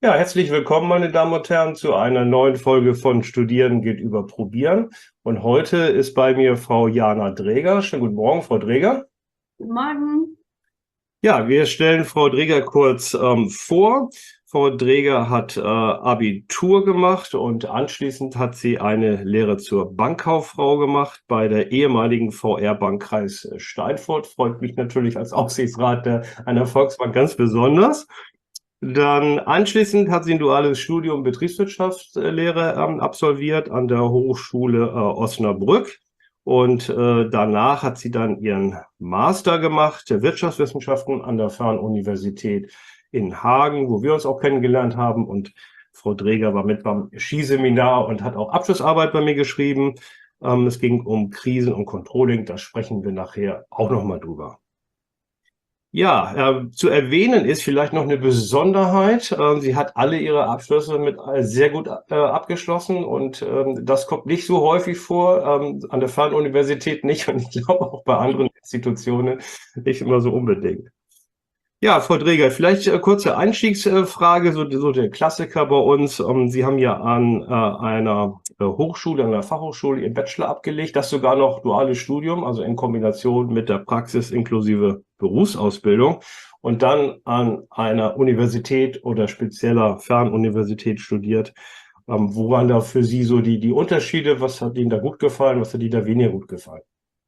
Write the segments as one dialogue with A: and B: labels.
A: Ja, herzlich willkommen, meine Damen und Herren, zu einer neuen Folge von Studieren geht über Probieren. Und heute ist bei mir Frau Jana Dreger. Schönen guten Morgen, Frau Dreger.
B: Guten Morgen.
A: Ja, wir stellen Frau Dreger kurz vor. Frau Dreger hat Abitur gemacht und anschließend hat sie eine Lehre zur Bankkauffrau gemacht bei der ehemaligen VR-Bank Kreis Steinfurt. Freut mich natürlich als Aufsichtsrat einer Volksbank ganz besonders. Dann anschließend hat sie ein duales Studium Betriebswirtschaftslehre absolviert an der Hochschule Osnabrück. Und danach hat sie dann ihren Master gemacht der Wirtschaftswissenschaften an der Fernuniversität in Hagen, wo wir uns auch kennengelernt haben. Und Frau Dreger war mit beim Skiseminar und hat auch Abschlussarbeit bei mir geschrieben. Es ging um Krisen und Controlling. Da sprechen wir nachher auch nochmal drüber. Ja, zu erwähnen ist vielleicht noch eine Besonderheit. Sie hat alle ihre Abschlüsse mit sehr gut abgeschlossen und das kommt nicht so häufig vor, an der Fernuniversität nicht und ich glaube auch bei anderen Institutionen nicht immer so unbedingt. Ja, Frau Dreger, vielleicht kurze Einstiegsfrage, so der Klassiker bei uns. Sie haben ja an einer Hochschule, an einer Fachhochschule Ihren Bachelor abgelegt, das sogar noch duales Studium, also in Kombination mit der Praxis inklusive Berufsausbildung und dann an einer Universität oder spezieller Fernuniversität studiert. Wo waren da für Sie so die Unterschiede? Was hat Ihnen da gut gefallen? Was hat Ihnen da weniger gut gefallen?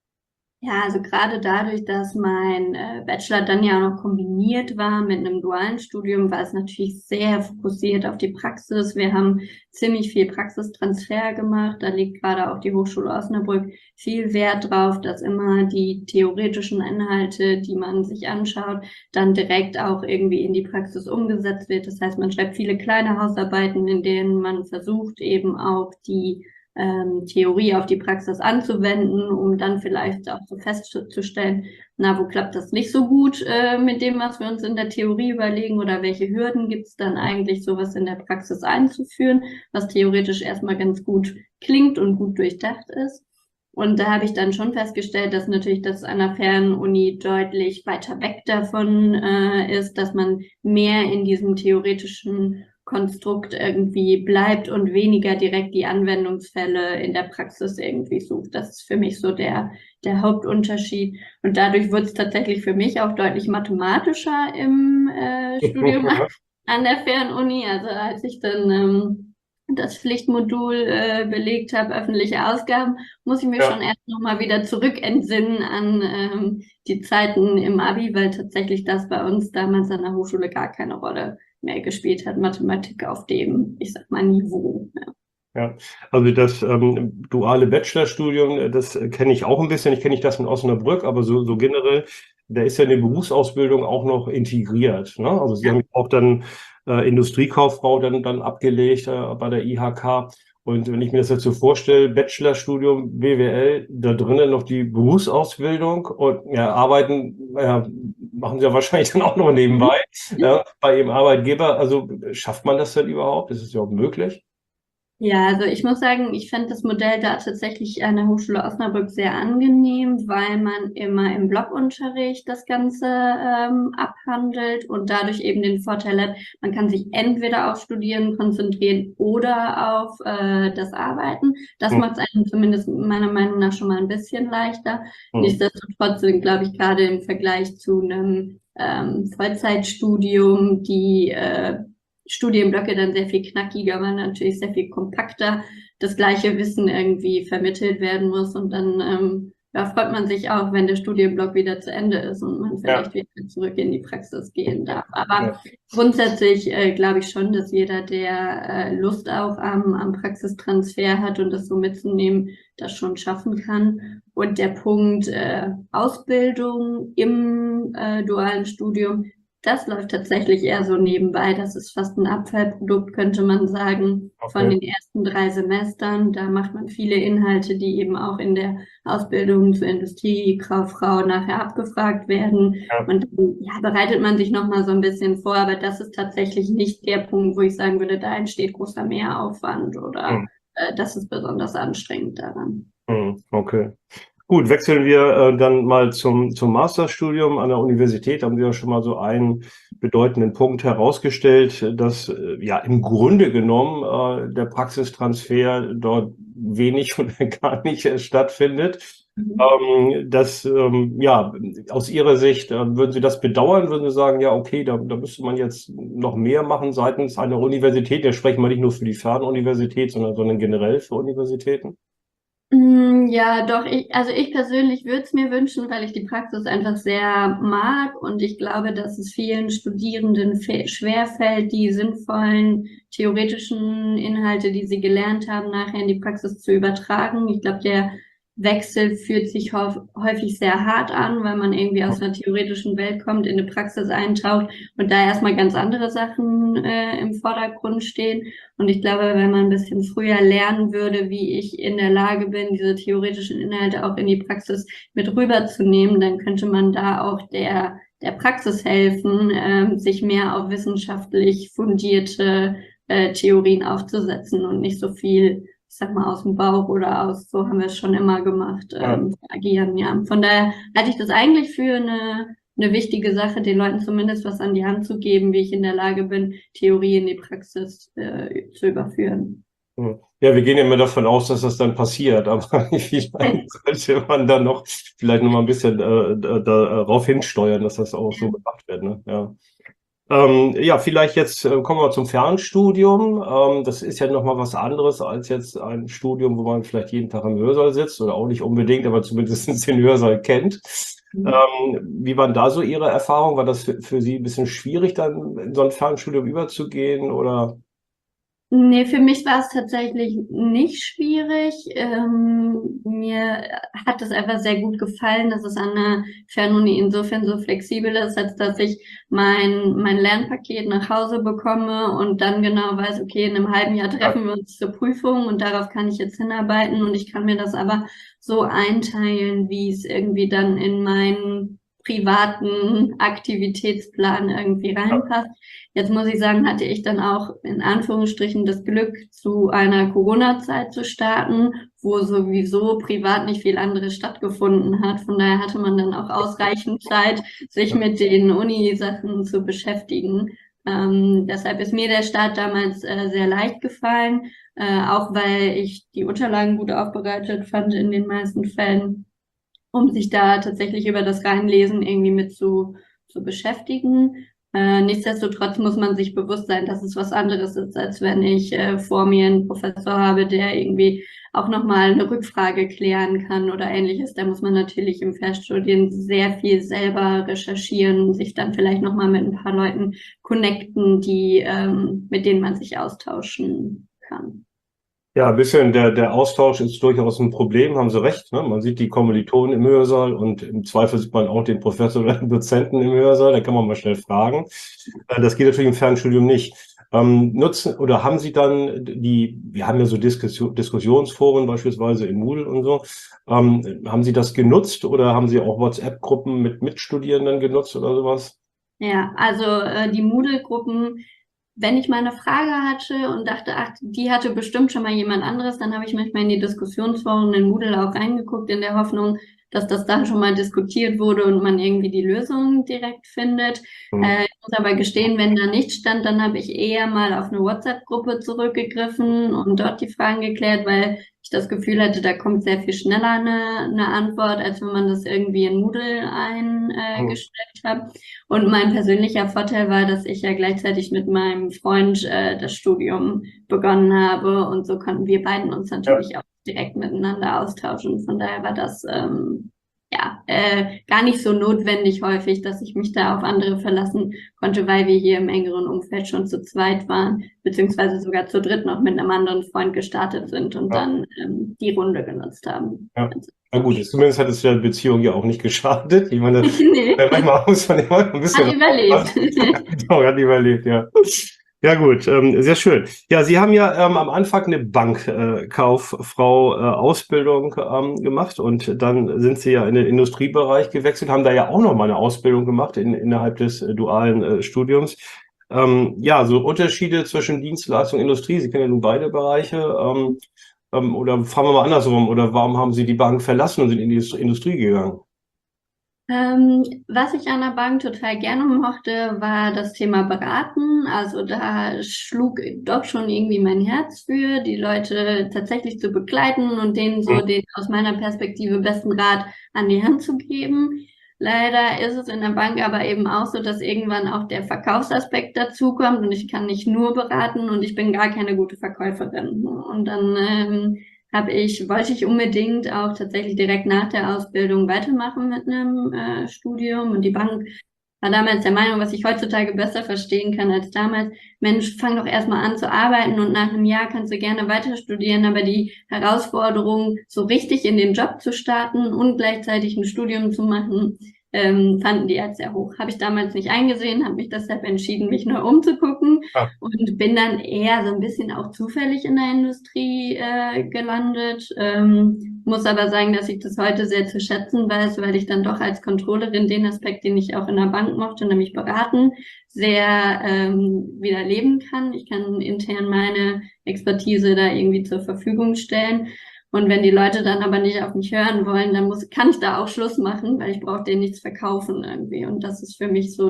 B: Ja, also gerade dadurch, dass mein Bachelor dann ja auch noch kombiniert war mit einem dualen Studium, war es natürlich sehr fokussiert auf die Praxis. Wir haben ziemlich viel Praxistransfer gemacht. Da liegt gerade auch die Hochschule Osnabrück viel Wert drauf, dass immer die theoretischen Inhalte, die man sich anschaut, dann direkt auch irgendwie in die Praxis umgesetzt wird. Das heißt, man schreibt viele kleine Hausarbeiten, in denen man versucht, eben auch die Theorie auf die Praxis anzuwenden, um dann vielleicht auch so festzustellen, na, wo klappt das nicht so gut mit dem, was wir uns in der Theorie überlegen oder welche Hürden gibt es dann eigentlich, sowas in der Praxis einzuführen, was theoretisch erstmal ganz gut klingt und gut durchdacht ist. Und da habe ich dann schon festgestellt, dass natürlich das an der Fernuni deutlich weiter weg davon ist, dass man mehr in diesem theoretischen Konstrukt irgendwie bleibt und weniger direkt die Anwendungsfälle in der Praxis irgendwie sucht. Das ist für mich so der Hauptunterschied. Und dadurch wurde es tatsächlich für mich auch deutlich mathematischer im Studium an der Fernuni. Also als ich dann das Pflichtmodul belegt habe, öffentliche Ausgaben, muss ich mich
A: Ja.
B: schon erst nochmal wieder zurückentsinnen an die Zeiten im Abi, weil tatsächlich das bei uns damals an der Hochschule gar keine Rolle mehr gespielt hat, Mathematik auf dem, ich sag mal, Niveau. Ja.
A: Ja, also das duale Bachelorstudium, das kenne ich auch ein bisschen. Ich kenne nicht das in Osnabrück, aber so generell, da ist ja eine Berufsausbildung auch noch integriert. Ne? Also Sie haben auch dann Industriekauffrau dann abgelegt bei der IHK. Und wenn ich mir das jetzt so vorstelle, Bachelorstudium, BWL, da drinnen noch die Berufsausbildung und ja, arbeiten, machen Sie ja wahrscheinlich dann auch noch nebenbei bei Ihrem Arbeitgeber. Also schafft man das denn überhaupt? Ist es überhaupt möglich?
B: Ja, also ich muss sagen, ich fand das Modell da tatsächlich an der Hochschule Osnabrück sehr angenehm, weil man immer im Blockunterricht das Ganze abhandelt und dadurch eben den Vorteil hat, man kann sich entweder auf Studieren konzentrieren oder auf das Arbeiten. Das
A: Hm,
B: macht es einem zumindest meiner Meinung nach schon mal ein bisschen leichter.
A: hm.
B: Nichtsdestotrotz sind, glaube ich, gerade im Vergleich zu einem Vollzeitstudium die Studienblöcke dann sehr viel knackiger, weil natürlich sehr viel kompakter das gleiche Wissen irgendwie vermittelt werden muss. Und dann ja, freut man sich auch, wenn der Studienblock wieder zu Ende ist und man
A: Ja,
B: vielleicht wieder zurück in die Praxis gehen darf. Aber
A: ja,
B: grundsätzlich glaube ich schon, dass jeder, der Lust auch am Praxistransfer hat und das so mitzunehmen, das schon schaffen kann. Und der Punkt Ausbildung im dualen Studium, das läuft tatsächlich eher so nebenbei. Das ist fast ein Abfallprodukt, könnte man sagen, von
A: okay.
B: den ersten 3 Semestern. Da macht man viele Inhalte, die eben auch in der Ausbildung zur Industriekauffrau nachher abgefragt werden.
A: Ja,
B: Und dann, ja, bereitet man sich nochmal so ein bisschen vor. Aber das ist tatsächlich nicht der Punkt, wo ich sagen würde, da entsteht großer Mehraufwand oder
A: hm,
B: das ist besonders anstrengend daran.
A: okay. Gut, wechseln wir dann mal zum Masterstudium an der Universität. Haben Sie ja schon mal so einen bedeutenden Punkt herausgestellt, dass ja im Grunde genommen der Praxistransfer dort wenig oder gar nicht stattfindet. Ja, aus Ihrer Sicht, würden Sie das bedauern? Würden Sie sagen, ja, okay, da müsste man jetzt noch mehr machen seitens einer Universität? Da sprechen wir nicht nur für die Fernuniversität, sondern generell für Universitäten.
B: Ja, doch, also ich persönlich würde es mir wünschen, weil ich die Praxis einfach sehr mag und ich glaube, dass es vielen Studierenden schwerfällt, die sinnvollen theoretischen Inhalte, die sie gelernt haben, nachher in die Praxis zu übertragen. Ich glaube, der Wechsel fühlt sich häufig sehr hart an, weil man irgendwie aus einer theoretischen Welt kommt, in eine Praxis eintaucht und da erstmal ganz andere Sachen im Vordergrund stehen. Und ich glaube, wenn man ein bisschen früher lernen würde, wie ich in der Lage bin, diese theoretischen Inhalte auch in die Praxis mit rüberzunehmen, dann könnte man da auch der Praxis helfen, sich mehr auf wissenschaftlich fundierte Theorien aufzusetzen und nicht so viel, ich sag mal, aus dem Bauch oder aus, so haben wir es schon immer gemacht, agieren, ja. Von daher halte ich das eigentlich für eine wichtige Sache, den Leuten zumindest was an die Hand zu geben, wie ich in der Lage bin, Theorie in die Praxis zu überführen.
A: Ja, wir gehen ja immer davon aus, dass das dann passiert, aber vielleicht sollte man dann noch vielleicht noch mal ein bisschen darauf hinsteuern, dass das auch so gemacht wird, ne? Ja. Ja, vielleicht jetzt kommen wir zum Fernstudium. Das ist ja nochmal was anderes als jetzt ein Studium, wo man vielleicht jeden Tag im Hörsaal sitzt oder auch nicht unbedingt, aber zumindest den Hörsaal kennt. Wie waren da so Ihre Erfahrungen? War das für Sie ein bisschen schwierig, dann in so ein Fernstudium überzugehen oder?
B: Nee, für mich war es tatsächlich nicht schwierig. Mir hat es einfach sehr gut gefallen, dass es an der Fernuni insofern so flexibel ist, als dass ich mein Lernpaket nach Hause bekomme und dann genau weiß, okay, in einem halben Jahr treffen wir uns zur Prüfung und darauf kann ich jetzt hinarbeiten und ich kann mir das aber so einteilen, wie es irgendwie dann in meinen privaten Aktivitätsplan irgendwie reinpasst. Jetzt muss ich sagen, hatte ich dann auch in Anführungsstrichen das Glück, zu einer Corona-Zeit zu starten, wo sowieso privat nicht viel anderes stattgefunden hat. Von daher hatte man dann auch ausreichend Zeit, sich mit den Uni-Sachen zu beschäftigen. Deshalb ist mir der Start damals sehr leicht gefallen, auch weil ich die Unterlagen gut aufbereitet fand in den meisten Fällen, um sich da tatsächlich über das Reinlesen irgendwie mit zu beschäftigen. Nichtsdestotrotz muss man sich bewusst sein, dass es was anderes ist, als wenn ich vor mir einen Professor habe, der irgendwie auch nochmal eine Rückfrage klären kann oder ähnliches. Da muss man natürlich im Fernstudien sehr viel selber recherchieren, sich dann vielleicht nochmal mit ein paar Leuten connecten, mit denen man sich austauschen kann.
A: Ja, ein bisschen der Austausch ist durchaus ein Problem, haben Sie recht, ne? Man sieht die Kommilitonen im Hörsaal und im Zweifel sieht man auch den Professor oder den Dozenten im Hörsaal, da kann man mal schnell fragen. Das geht natürlich im Fernstudium nicht. Nutzen oder haben Sie dann wir haben ja so Diskussionsforen beispielsweise in Moodle und so, haben Sie das genutzt oder haben Sie auch WhatsApp-Gruppen mit Mitstudierenden genutzt oder sowas?
B: Ja, also die Moodle-Gruppen, wenn ich mal eine Frage hatte und dachte, ach, die hatte bestimmt schon mal jemand anderes, dann habe ich manchmal in die Diskussionsforen in Moodle auch reingeguckt, in der Hoffnung, dass das dann schon mal diskutiert wurde und man irgendwie die Lösung direkt findet. Ich muss aber gestehen, wenn da nichts stand, dann habe ich eher mal auf eine WhatsApp-Gruppe zurückgegriffen und dort die Fragen geklärt, weil ich das Gefühl hatte, da kommt sehr viel schneller eine Antwort, als wenn man das irgendwie in Moodle eingestellt hat. Und mein persönlicher Vorteil war, dass ich ja gleichzeitig mit meinem Freund das Studium begonnen habe und so konnten wir beiden uns natürlich auch direkt miteinander austauschen. Von daher war das gar nicht so notwendig häufig, dass ich mich da auf andere verlassen konnte, weil wir hier im engeren Umfeld schon zu zweit waren, beziehungsweise sogar zu dritt noch mit einem anderen Freund gestartet sind und dann die Runde genutzt haben.
A: Ja. Na gut, zumindest hat es der Beziehung ja auch nicht geschadet. Ich meine,
B: Nee.
A: manchmal muss man immer ein bisschen.
B: Hat überlebt.
A: Genau, hat überlebt, ja. Ja gut, sehr schön. Ja, Sie haben ja am Anfang eine Bankkauffrau Ausbildung gemacht und dann sind Sie ja in den Industriebereich gewechselt, haben da ja auch noch mal eine Ausbildung gemacht innerhalb des dualen Studiums. Ja, so Unterschiede zwischen Dienstleistung und Industrie, Sie kennen ja nun beide Bereiche. Oder fragen wir mal andersrum, oder warum haben Sie die Bank verlassen und sind in die Industrie gegangen?
B: Was ich an der Bank total gerne mochte, war das Thema Beraten. Also da schlug doch schon irgendwie mein Herz für, die Leute tatsächlich zu begleiten und denen so den aus meiner Perspektive besten Rat an die Hand zu geben. Leider ist es in der Bank aber eben auch so, dass irgendwann auch der Verkaufsaspekt dazukommt und ich kann nicht nur beraten und ich bin gar keine gute Verkäuferin. Und dann wollte ich unbedingt auch tatsächlich direkt nach der Ausbildung weitermachen mit einem Studium. Und die Bank war damals der Meinung, was ich heutzutage besser verstehen kann als damals. Mensch, fang doch erstmal an zu arbeiten und nach einem Jahr kannst du gerne weiter studieren. Aber die Herausforderung, so richtig in den Job zu starten und gleichzeitig ein Studium zu machen, fanden die als sehr hoch. Habe ich damals nicht eingesehen, habe mich deshalb entschieden, mich neu umzugucken
A: Ah,
B: und bin dann eher so ein bisschen auch zufällig in der Industrie gelandet. Muss aber sagen, dass ich das heute sehr zu schätzen weiß, weil ich dann doch als Controllerin den Aspekt, den ich auch in der Bank mochte, nämlich beraten, sehr wieder leben kann. Ich kann intern meine Expertise da irgendwie zur Verfügung stellen. Und wenn die Leute dann aber nicht auf mich hören wollen, dann kann ich da auch Schluss machen, weil ich brauche denen nichts verkaufen irgendwie. Und das ist für mich so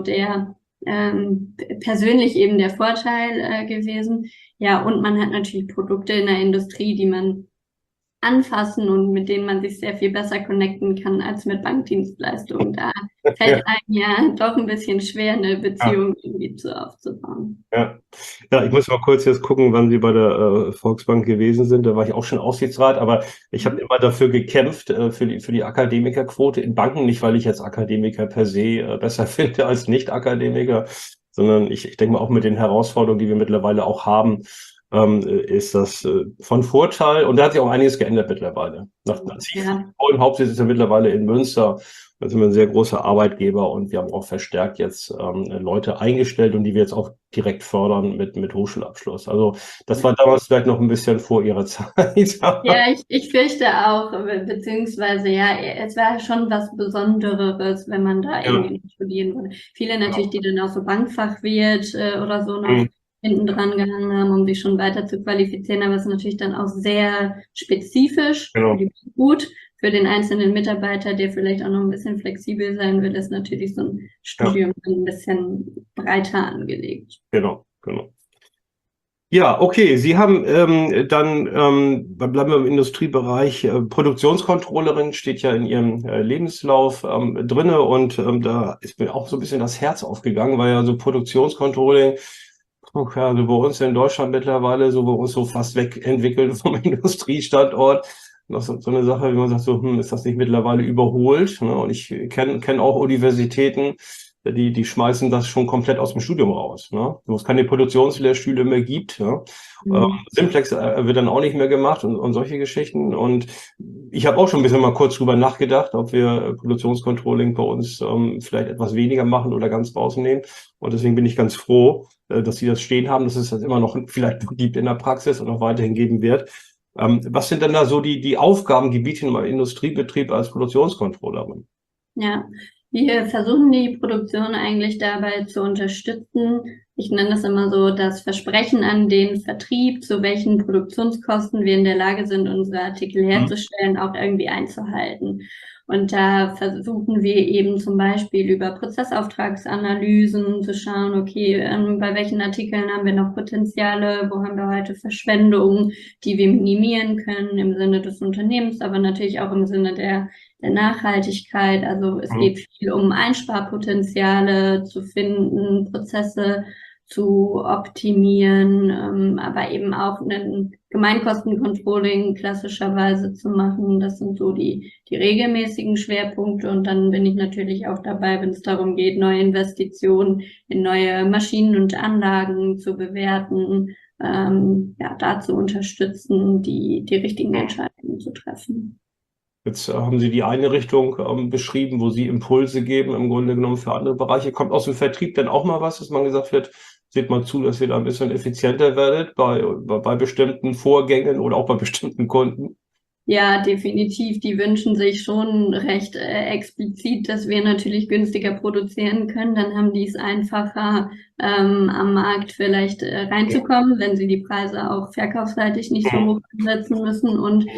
B: persönlich eben der Vorteil gewesen. Ja, und man hat natürlich Produkte in der Industrie, die man anfassen und mit denen man sich sehr viel besser connecten kann als mit Bankdienstleistungen. Da fällt einem ja doch ein bisschen schwer, eine
A: ja.
B: Beziehung irgendwie aufzubauen.
A: Ja. Ja, ich muss mal kurz jetzt gucken, wann Sie bei der Volksbank gewesen sind. Da war ich auch schon Aufsichtsrat, aber ich habe immer dafür gekämpft, für die Akademikerquote in Banken. Nicht, weil ich jetzt Akademiker per se besser finde als Nicht-Akademiker, sondern ich denke mal auch mit den Herausforderungen, die wir mittlerweile auch haben, ist das von Vorteil. Und da hat sich auch einiges geändert mittlerweile. Als ich
B: Ja.
A: im Hauptsitz ist ja mittlerweile in Münster. Da sind wir ein sehr großer Arbeitgeber und wir haben auch verstärkt jetzt Leute eingestellt und die wir jetzt auch direkt fördern mit Hochschulabschluss. Also das war damals vielleicht noch ein bisschen vor ihrer Zeit.
B: Ja, ich fürchte auch, beziehungsweise ja, es war schon was Besondereres, wenn man da
A: Ja,
B: irgendwie studieren würde. Viele natürlich,
A: genau.
B: die dann auch so Bankfachwirt oder so noch
A: Mhm,
B: hinten dran gehangen haben, um sich schon weiter zu qualifizieren, aber es ist natürlich dann auch sehr spezifisch für
A: genau.
B: die gut. Für den einzelnen Mitarbeiter, der vielleicht auch noch ein bisschen flexibel sein will, ist natürlich so ein
A: Ja,
B: Studium ein bisschen breiter angelegt.
A: genau. Ja, okay. Sie haben bleiben wir im Industriebereich, Produktionscontrollerin steht ja in Ihrem Lebenslauf drinne und da ist mir auch so ein bisschen das Herz aufgegangen, weil ja so Produktionscontrolling, ja, also bei uns in Deutschland mittlerweile so bei uns so fast wegentwickelt vom Industriestandort. Noch so eine Sache, wie man sagt, so, ist das nicht mittlerweile überholt? Ne? Und ich kenn auch Universitäten, die schmeißen das schon komplett aus dem Studium raus, ne? Wo es keine Produktionslehrstühle mehr gibt, ja.
B: Mhm.
A: Simplex wird dann auch nicht mehr gemacht und solche Geschichten. Und ich habe auch schon ein bisschen mal kurz drüber nachgedacht, ob wir Produktionscontrolling bei uns vielleicht etwas weniger machen oder ganz rausnehmen. Und deswegen bin ich ganz froh, dass Sie das stehen haben, dass es das immer noch vielleicht gibt in der Praxis und auch weiterhin geben wird. Was sind denn da so die Aufgabengebiete im Industriebetrieb als Produktionscontrollerin?
B: Ja, wir versuchen die Produktion eigentlich dabei zu unterstützen. Ich nenne das immer so das Versprechen an den Vertrieb, zu welchen Produktionskosten wir in der Lage sind, unsere Artikel
A: Mhm.
B: herzustellen, auch irgendwie einzuhalten. Und da versuchen wir eben zum Beispiel über Prozessauftragsanalysen zu schauen, okay, bei welchen Artikeln haben wir noch Potenziale, wo haben wir heute Verschwendungen, die wir minimieren können im Sinne des Unternehmens, aber natürlich auch im Sinne der Nachhaltigkeit. Also es
A: Mhm.
B: geht viel um Einsparpotenziale zu finden, Prozesse zu optimieren, aber eben auch ein Gemeinkostencontrolling klassischerweise zu machen. Das sind so die regelmäßigen Schwerpunkte. Und dann bin ich natürlich auch dabei, wenn es darum geht, neue Investitionen in neue Maschinen und Anlagen zu bewerten, ja, da zu unterstützen, die richtigen Entscheidungen zu treffen.
A: Jetzt haben Sie die eine Richtung beschrieben, wo Sie Impulse geben, im Grunde genommen für andere Bereiche. Kommt aus dem Vertrieb denn auch mal was, dass man gesagt wird, seht mal zu, dass ihr da ein bisschen effizienter werdet bei bestimmten Vorgängen oder auch bei bestimmten Kunden?
B: Ja, definitiv. Die wünschen sich schon recht explizit, dass wir natürlich günstiger produzieren können. Dann haben die es einfacher, am Markt vielleicht reinzukommen, wenn sie die Preise auch verkaufsseitig nicht so hoch ansetzen müssen. Und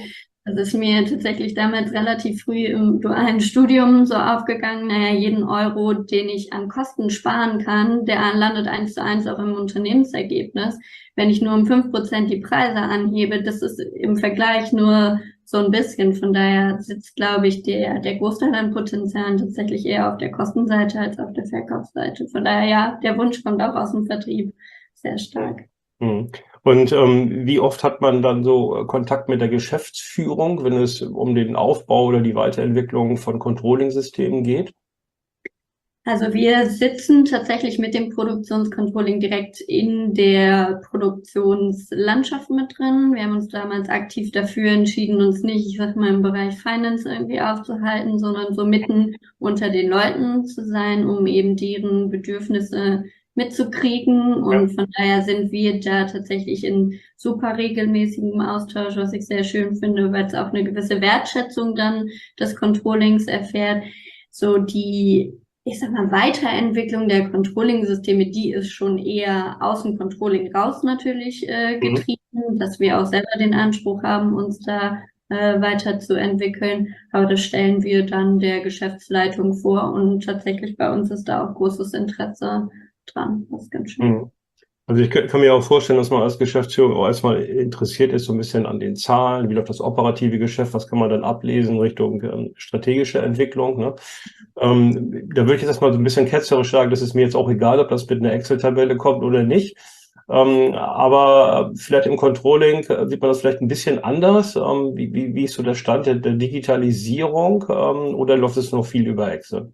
B: Das ist mir tatsächlich damals relativ früh im dualen Studium so aufgegangen. Naja, jeden Euro, den ich an Kosten sparen kann, der landet 1:1 auch im Unternehmensergebnis. Wenn ich nur um 5% die Preise anhebe, das ist im Vergleich nur so ein bisschen. Von daher sitzt, glaube ich, der Großteil an Potenzialen tatsächlich eher auf der Kostenseite als auf der Verkaufsseite. Von daher, ja, der Wunsch kommt auch aus dem Vertrieb sehr stark.
A: Mhm. Und wie oft hat man dann so Kontakt mit der Geschäftsführung, wenn es um den Aufbau oder die Weiterentwicklung von Controlling-Systemen geht?
B: Also wir sitzen tatsächlich mit dem Produktionscontrolling direkt in der Produktionslandschaft mit drin. Wir haben uns damals aktiv dafür entschieden, uns nicht, ich sag mal, im Bereich Finance irgendwie aufzuhalten, sondern so mitten unter den Leuten zu sein, um eben deren Bedürfnisse mitzukriegen. Und von daher sind wir da tatsächlich in super regelmäßigem Austausch, was ich sehr schön finde, weil es auch eine gewisse Wertschätzung dann des Controllings erfährt. So ich sag mal, Weiterentwicklung der Controlling-Systeme, die ist schon eher aus dem Controlling raus natürlich getrieben, dass wir auch selber den Anspruch haben, uns da weiterzuentwickeln. Aber das stellen wir dann der Geschäftsleitung vor und tatsächlich bei uns ist da auch großes Interesse dran. Das ist ganz schön.
A: Also ich kann mir auch vorstellen, dass man als Geschäftsführung auch erstmal interessiert ist, so ein bisschen an den Zahlen, wie läuft das operative Geschäft, was kann man dann ablesen Richtung strategische Entwicklung, ne? Da würde ich jetzt erstmal so ein bisschen ketzerisch sagen, das ist mir jetzt auch egal, ob das mit einer Excel-Tabelle kommt oder nicht. Aber vielleicht im Controlling sieht man das vielleicht ein bisschen anders. Wie ist so der Stand der Digitalisierung, oder läuft es noch viel über Excel?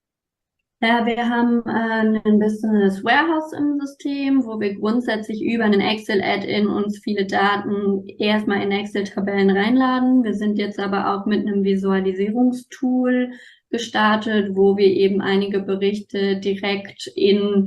B: Ja, wir haben ein Business Warehouse im System, wo wir grundsätzlich über einen Excel-Add-in uns viele Daten erstmal in Excel-Tabellen reinladen. Wir sind jetzt aber auch mit einem Visualisierungstool gestartet, wo wir eben einige Berichte direkt in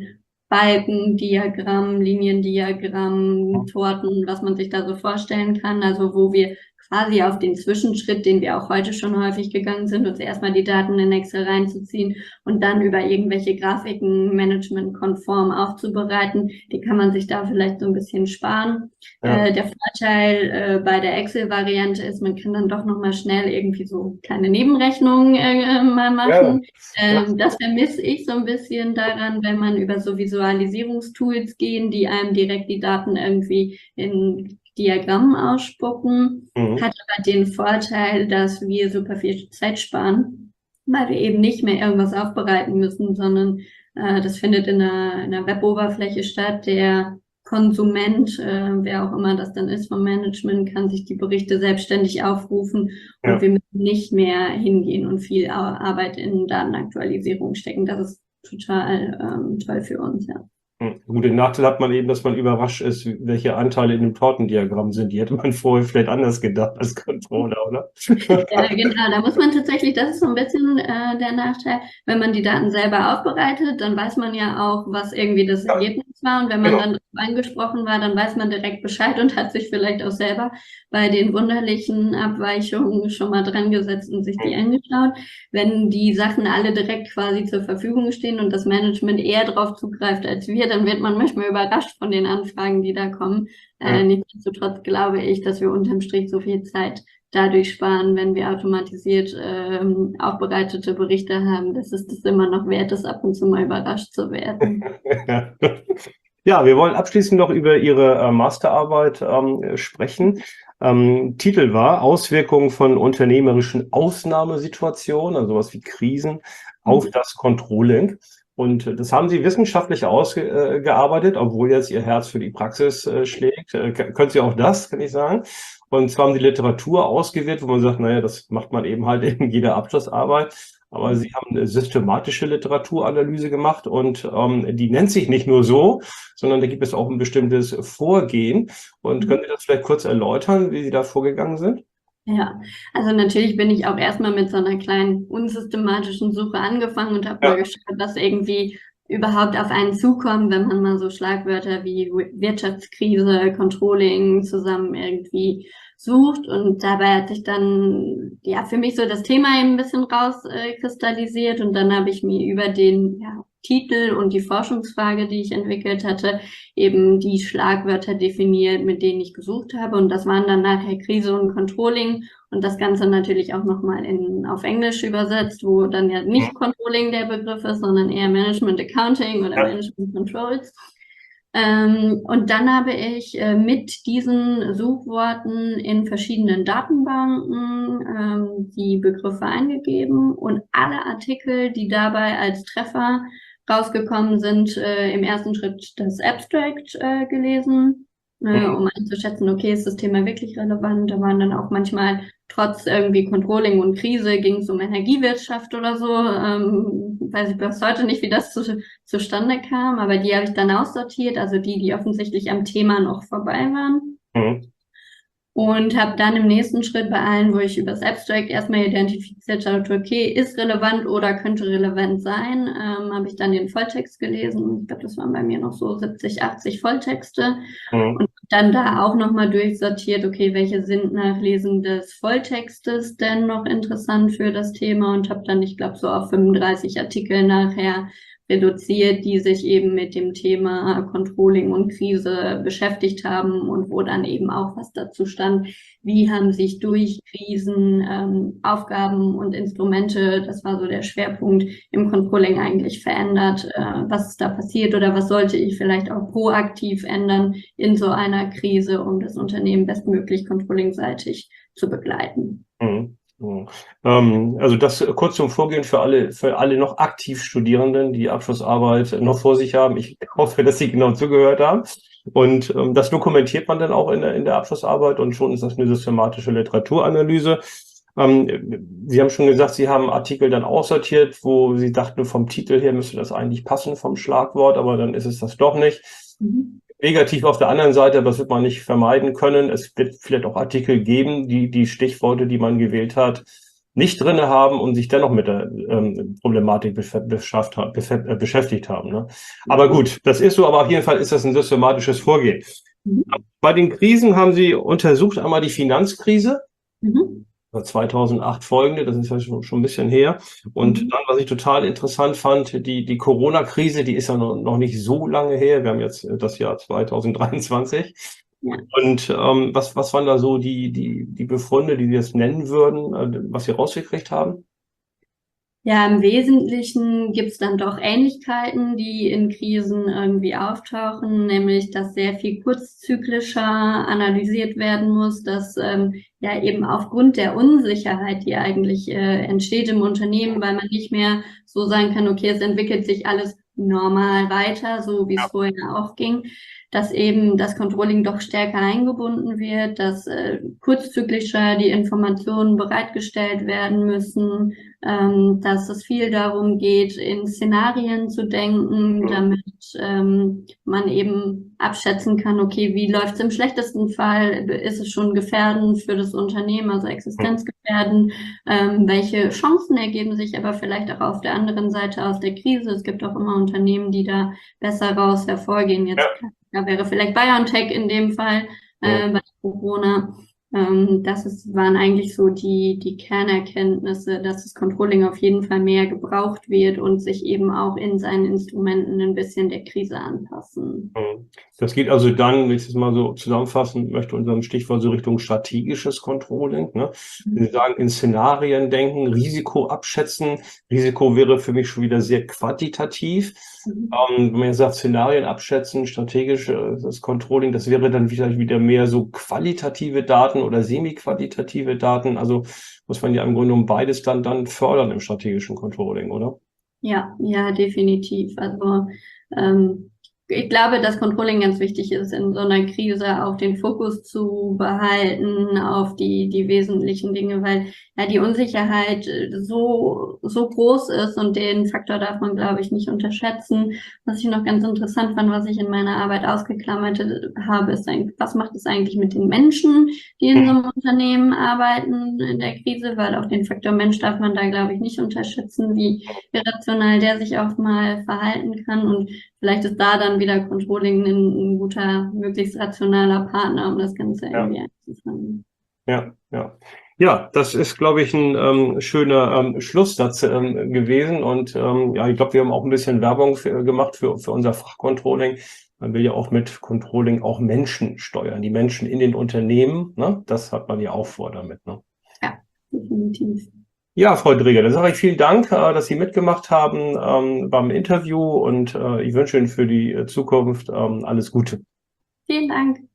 B: Balkendiagramm, Liniendiagramm, Torten, was man sich da so vorstellen kann, also wo wir quasi auf den Zwischenschritt, den wir auch heute schon häufig gegangen sind, uns erstmal die Daten in Excel reinzuziehen und dann über irgendwelche Grafiken managementkonform aufzubereiten. Die kann man sich da vielleicht so ein bisschen sparen.
A: Ja.
B: Der Vorteil bei der Excel-Variante ist, man kann dann doch nochmal schnell irgendwie so kleine Nebenrechnungen mal machen.
A: Ja.
B: Das vermisse ich so ein bisschen daran, wenn man über so Visualisierungstools gehen, die einem direkt die Daten irgendwie in Diagrammen ausspucken, hat aber den Vorteil, dass wir super viel Zeit sparen, weil wir eben nicht mehr irgendwas aufbereiten müssen, sondern das findet in einer Web-Oberfläche statt. Der Konsument, wer auch immer das dann ist vom Management, kann sich die Berichte selbstständig aufrufen und wir müssen nicht mehr hingehen und viel Arbeit in Datenaktualisierung stecken. Das ist total toll für uns, ja.
A: Gut, den Nachteil hat man eben, dass man überrascht ist, welche Anteile in dem Tortendiagramm sind. Die hätte man vorher vielleicht anders gedacht als Controller, oder?
B: Ja, genau. Da muss man tatsächlich, das ist so ein bisschen der Nachteil, wenn man die Daten selber aufbereitet, dann weiß man ja auch, was irgendwie das Ergebnis war. Und wenn man dann drauf angesprochen war, dann weiß man direkt Bescheid und hat sich vielleicht auch selber bei den wunderlichen Abweichungen schon mal dran gesetzt und sich die angeschaut. Wenn die Sachen alle direkt quasi zur Verfügung stehen und das Management eher drauf zugreift als wir, dann wird man manchmal überrascht von den Anfragen, die da kommen. Nichtsdestotrotz glaube ich, dass wir unterm Strich so viel Zeit dadurch sparen, wenn wir automatisiert aufbereitete Berichte haben, dass es das immer noch wert ist, ab und zu mal überrascht zu werden.
A: Ja, wir wollen abschließend noch über Ihre Masterarbeit sprechen. Titel war Auswirkungen von unternehmerischen Ausnahmesituationen, also sowas wie Krisen, auf das Controlling. Und das haben Sie wissenschaftlich ausgearbeitet, obwohl jetzt Ihr Herz für die Praxis schlägt. Können Sie auch das, kann ich sagen. Und zwar haben Sie Literatur ausgewählt, wo man sagt, naja, das macht man eben halt in jeder Abschlussarbeit. Aber Sie haben eine systematische Literaturanalyse gemacht und die nennt sich nicht nur so, sondern da gibt es auch ein bestimmtes Vorgehen. Und können Sie das vielleicht kurz erläutern, wie Sie da vorgegangen sind?
B: Ja, also natürlich bin ich auch erstmal mit so einer kleinen unsystematischen Suche angefangen und habe mal geschaut, was irgendwie überhaupt auf einen zukommt, wenn man mal so Schlagwörter wie Wirtschaftskrise, Controlling zusammen irgendwie sucht. Und dabei hat sich dann ja für mich so das Thema eben ein bisschen rauskristallisiert und dann habe ich mir über den Titel und die Forschungsfrage, die ich entwickelt hatte, eben die Schlagwörter definiert, mit denen ich gesucht habe. Und das waren dann nachher Krise und Controlling und das Ganze natürlich auch nochmal auf Englisch übersetzt, wo dann ja nicht Controlling der Begriff ist, sondern eher Management Accounting oder Management Controls. Und dann habe ich mit diesen Suchworten in verschiedenen Datenbanken die Begriffe eingegeben und alle Artikel, die dabei als Treffer rausgekommen sind, im ersten Schritt das Abstract gelesen, um einzuschätzen, okay, ist das Thema wirklich relevant? Da waren dann auch manchmal trotz irgendwie Controlling und Krise, ging es um Energiewirtschaft oder so. Weiß ich bis heute nicht, wie das zustande kam, aber die habe ich dann aussortiert, also die offensichtlich am Thema noch vorbei waren.
A: Mhm.
B: Und habe dann im nächsten Schritt bei allen, wo ich über das Abstract erstmal identifiziert habe, okay, ist relevant oder könnte relevant sein, habe ich dann den Volltext gelesen. Ich glaube, das waren bei mir noch so 70, 80 Volltexte. Und dann da auch nochmal durchsortiert, okay, welche sind nach Lesen des Volltextes denn noch interessant für das Thema und habe dann, ich glaube, so auf 35 Artikel nachher reduziert, die sich eben mit dem Thema Controlling und Krise beschäftigt haben und wo dann eben auch was dazu stand, wie haben sich durch Krisen Aufgaben und Instrumente, das war so der Schwerpunkt im Controlling eigentlich verändert, was ist da passiert oder was sollte ich vielleicht auch proaktiv ändern in so einer Krise, um das Unternehmen bestmöglich controllingseitig zu begleiten.
A: Mhm. Also das kurz zum Vorgehen für alle noch aktiv Studierenden, die Abschlussarbeit noch vor sich haben. Ich hoffe, dass Sie genau zugehört haben. Und das dokumentiert man dann auch in der Abschlussarbeit und schon ist das eine systematische Literaturanalyse. Sie haben schon gesagt, Sie haben Artikel dann aussortiert, wo Sie dachten, vom Titel her müsste das eigentlich passen, vom Schlagwort, aber dann ist es das doch nicht. Negativ auf der anderen Seite, aber das wird man nicht vermeiden können. Es wird vielleicht auch Artikel geben, die Stichworte, die man gewählt hat, nicht drinne haben und sich dennoch mit der Problematik beschäftigt haben. Ne? Aber gut, das ist so, aber auf jeden Fall ist das ein systematisches Vorgehen. Bei den Krisen haben Sie untersucht einmal die Finanzkrise. 2008 folgende, das ist ja schon ein bisschen her. Und dann, was ich total interessant fand, die Corona-Krise, die ist ja noch nicht so lange her. Wir haben jetzt das Jahr 2023. Ja. Und was waren da so die Befunde, die Sie jetzt nennen würden, was Sie rausgekriegt haben?
B: Ja, im Wesentlichen gibt's dann doch Ähnlichkeiten, die in Krisen irgendwie auftauchen, nämlich dass sehr viel kurzzyklischer analysiert werden muss, dass ja eben aufgrund der Unsicherheit, die eigentlich entsteht im Unternehmen, weil man nicht mehr so sagen kann, okay, es entwickelt sich alles normal weiter, so wie es vorher auch ging, dass eben das Controlling doch stärker eingebunden wird, dass kurzzyklischer die Informationen bereitgestellt werden müssen, dass es viel darum geht, in Szenarien zu denken, damit man eben abschätzen kann, okay, wie läuft es im schlechtesten Fall? Ist es schon gefährdend für das Unternehmen, also existenzgefährdend? Welche Chancen ergeben sich aber vielleicht auch auf der anderen Seite aus der Krise? Es gibt auch immer Unternehmen, die da besser raus hervorgehen. Jetzt da wäre vielleicht BioNTech in dem Fall bei Corona. Waren eigentlich so die Kernerkenntnisse, dass das Controlling auf jeden Fall mehr gebraucht wird und sich eben auch in seinen Instrumenten ein bisschen der Krise anpassen.
A: Das geht also dann, wenn ich das mal so zusammenfassen möchte, unserem Stichwort so Richtung strategisches Controlling. Ne? Sie sagen, in Szenarien denken, Risiko abschätzen. Risiko wäre für mich schon wieder sehr quantitativ. Wenn man jetzt sagt, Szenarien abschätzen, strategisches Controlling, das wäre dann wieder mehr so qualitative Daten oder semi-qualitative Daten. Also muss man ja im Grunde genommen beides dann fördern im strategischen Controlling, oder?
B: Ja, definitiv. Also ich glaube, dass Controlling ganz wichtig ist, in so einer Krise auch den Fokus zu behalten auf die wesentlichen Dinge, weil ja die Unsicherheit so groß ist und den Faktor darf man, glaube ich, nicht unterschätzen. Was ich noch ganz interessant fand, was ich in meiner Arbeit ausgeklammert habe, ist eigentlich, was macht es eigentlich mit den Menschen, die in so einem Unternehmen arbeiten in der Krise, weil auch den Faktor Mensch darf man da, glaube ich, nicht unterschätzen, wie irrational der sich auch mal verhalten kann und vielleicht ist da dann wieder Controlling ein guter, möglichst rationaler Partner, um das Ganze irgendwie einzufangen.
A: Ja. Ja, das ist, glaube ich, ein schöner Schlusssatz gewesen. Und ja, ich glaube, wir haben auch ein bisschen Werbung gemacht für unser Fachcontrolling. Man will ja auch mit Controlling auch Menschen steuern, die Menschen in den Unternehmen. Ne? Das hat man ja auch vor damit. Ne?
B: Ja, definitiv.
A: Ja, Frau Dreger, dann sage ich vielen Dank, dass Sie mitgemacht haben beim Interview und ich wünsche Ihnen für die Zukunft alles Gute.
B: Vielen Dank.